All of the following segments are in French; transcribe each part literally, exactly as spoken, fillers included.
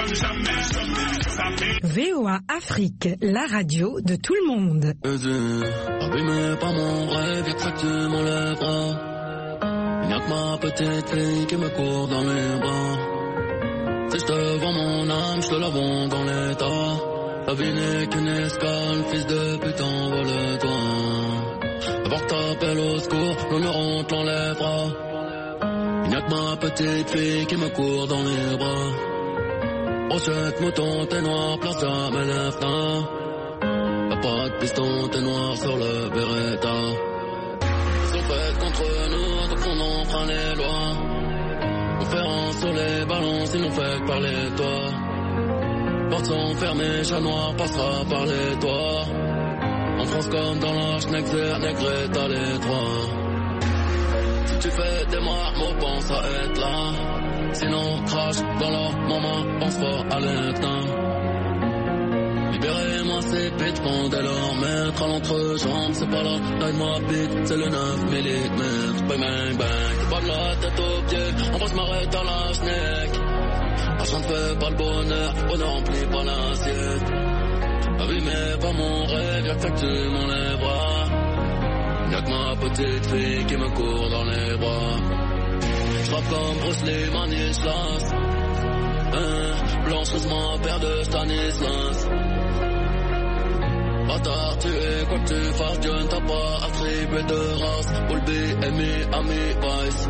V O A Afrique, la radio de tout le monde. Abîmé par mon rêve, y'a que ça que tu m'enlèveras. Y'a que ma petite fille qui me court dans les bras. Si je te vends mon âme, je te la vends dans l'état. La vie n'est qu'une escale, fils de putain, vole-toi. D'abord t'appelles au secours, l'honneur on te l'enlèvera. Y'a que ma petite fille qui me court dans les bras. Brochette, mouton, t'es noir, place jamais l'Efna. Y'a pas de piston, t'es noir sur le Beretta. Ils sont faits contre nous, donc on enfreint les lois. Conférence sur les ballons, sinon fait que parler toi. Portes sont fermées, chat noir passera par les toits. En France comme dans l'Arche, Nexer, Negreta, les trois. Si tu fais des marmots, pense à être là. Sinon crache dans la maman, pense fort à l'instinct. Libérez-moi ces pits, pendez leur maître à l'entrejambe. C'est pas la taille de ma bite, c'est le neuf millimètres. Bang bang bang, pas de la tête aux pieds, on va se m'arrêter à la schneck. L'argent ne fait pas le bonheur, bonheur remplit pas l'assiette. La vie mais pas mon rêve, y'a que ça que tu m'enlèveras. Y'a que ma petite fille qui me court dans les bras. J'rappe comme Bruce Lee, Manislas. Hein, blanchissement, paire de Stanislas. Bâtard, tu es quoi que tu fasses, Dieu ne t'a pas attribué de race. Bull B, M I, Ami, Vice.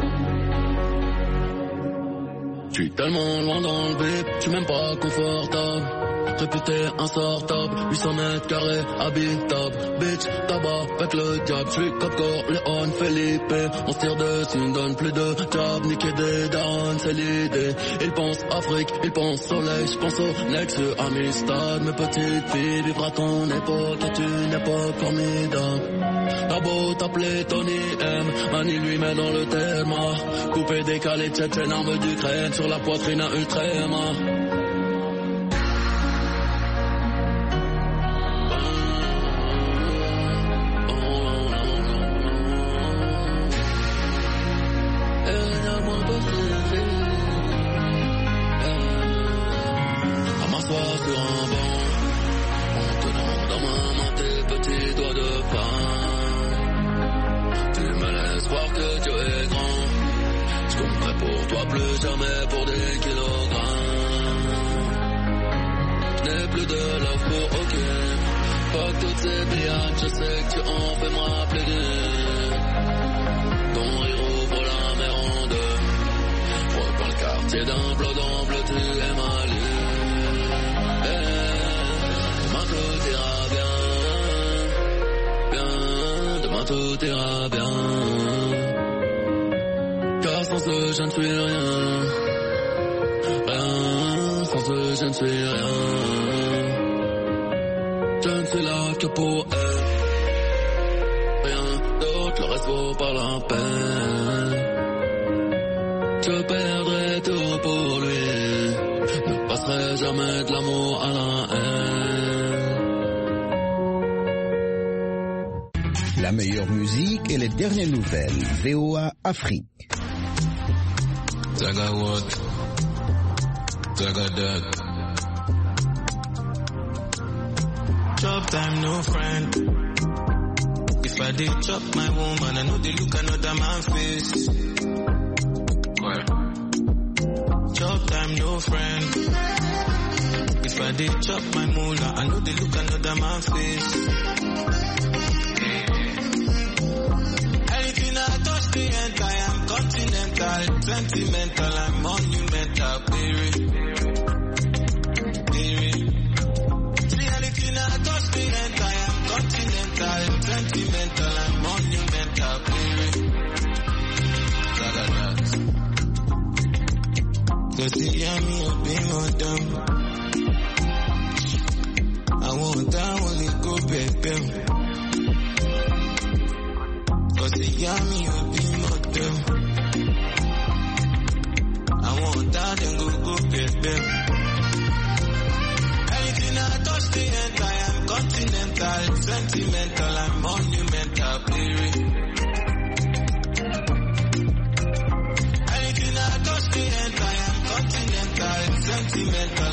J'suis tellement loin dans le bip, j'suis même pas confortable. Réputé insortable, huit cents mètres carrés, habitable. Bitch, tabac, avec le diable. J'suis comme Corleone, Felipe. On se tire dessus, on donne plus de job. Niquer des darons, c'est l'idée. Ils pensent Afrique, ils pensent soleil. J'pense au Nexus, Amistad. Mes petites filles, vivre à ton époque est une époque formidable. T'as beau t'appeler Tony M, Mani lui met dans le thème. Coupé, décalé, tchétchène, arme d'Ukraine. Sur la poitrine à Ultréma. Plus jamais pour des kilogrammes. Je n'ai plus de love pour aucune. Fuck toutes ces billades, je sais que tu en fais moi plaider. Ton rire ouvre la mer en deux. Reprends le quartier d'un bleu dans bleu, tu es ma lune. Demain tout ira bien. Bien, demain tout ira bien. Car sans eux je ne suis rien. Rien, sans eux je ne suis rien. Je ne suis là que pour elle. Rien d'autre, le reste vaut pas la peine. Je perdrai tout pour lui. Ne passerai jamais de l'amour à la haine. La meilleure musique et les dernières nouvelles. V O A Afrique. Zaga what? Zaga that. Chop time, no friend. If I did chop my woman, I know they look another man face. Where? Chop time, no friend. If I did chop my moolah, I know they look another man face. Anything I touch the end, I am continental, sentimental, I'm monumental, baby. Baby. See anything I touch the end, I am continental, sentimental, I'm monumental, baby. Cause the yummy will be more dumb. I want that one to go baby. Cause the yummy will be more dumb. I want that and go go baby. Anything I touch the end, I am continental, sentimental.